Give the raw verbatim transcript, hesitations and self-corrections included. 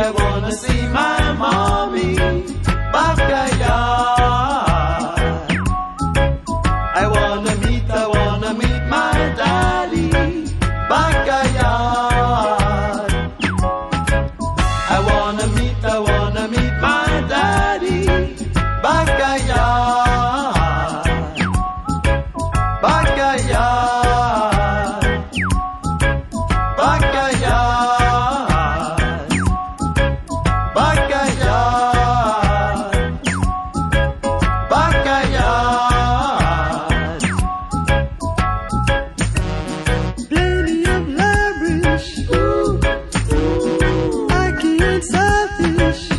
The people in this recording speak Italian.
I wanna see my mommy backyard. I wanna meet, I wanna meet my daddy backyard. I wanna meet, I wanna meet my daddy backyard. Backyard. Backyard. Backyard. Backyard. Plenty of leverage. Ooh, ooh, I can't selfish.